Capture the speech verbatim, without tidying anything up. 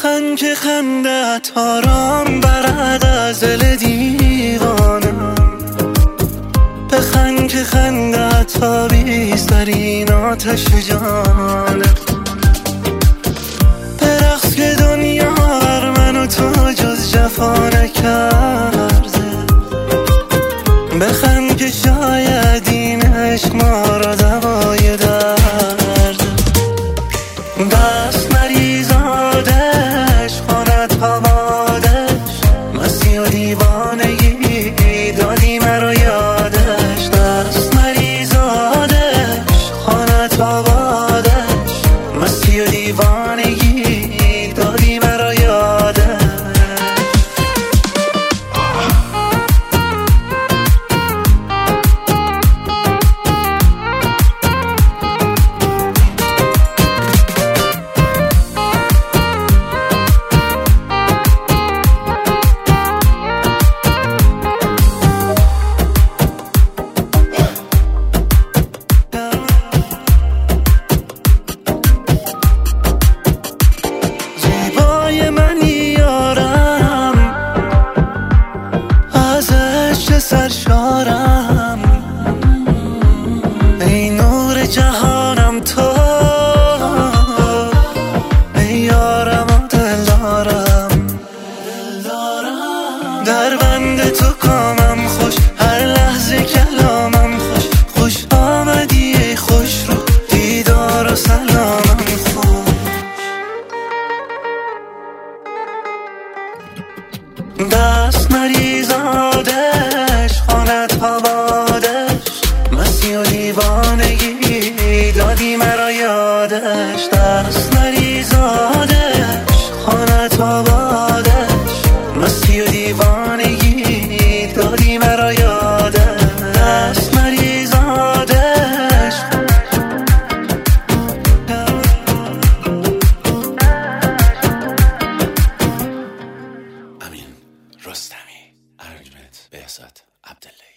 بخند که خندت آرام برد از دل دیوانم، بخند که خندت تابیست در این آتش جانم. برقص که دنیا بر من و تو جز جفا نکرده، بخند که شاید این عشق ما را دوای درده. دست مریزادش خانت پوادش، مستی و دیوانگی دادی مرا یادش. دست مریزادش خانت پوادش، مستی و دیوانگی دادی مرا یادش. سرشارم ای نور جهانم تو، ای یارم و دلدارم. در بند تو کامم خوش، هر لحظه کلامم خوش. خوش آمدی ای خوش رو، دیدار و سلامم خوش. دست مریزادش خانت پوادش، مستی و دیوانگی دادی مرا یادش. دست مریزادش خانت پوادش، مستی و دیوانگی دادی مرا یادش. دست مریزادش امین رستمی، ارجمند بهزاد عبدالله.